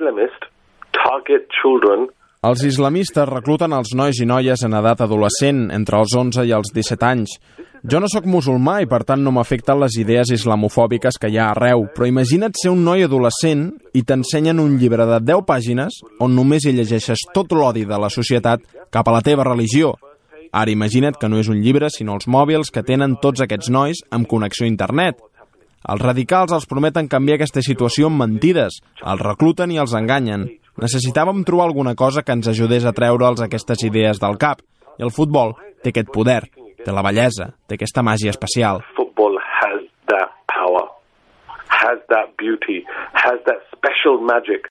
Islamists target children. Els islamistes recluten els nois i noies en edat adolescent, entre els 11 i els 17 anys. Jo no sóc musulmà i per tant no m'afecten les idees islamofòbiques que hi ha arreu, però imagina't ser un noi adolescent i t'ensenyen un llibre de 10 pàgines on només hi llegeixes tot l'odi de la societat cap a la teva religió. Ara imagina't que no és un llibre, sinó els mòbils que tenen tots aquests nois amb connexió a internet. Els radicals els prometen canviar aquesta situació amb mentides, els recluten i els enganyen. Necessitàvem trobar alguna cosa que ens ajudés a treure'ls aquestes idees del cap. I el futbol té aquest poder, té la bellesa, té aquesta màgia especial. Football has that power, has that beauty, has that special magic.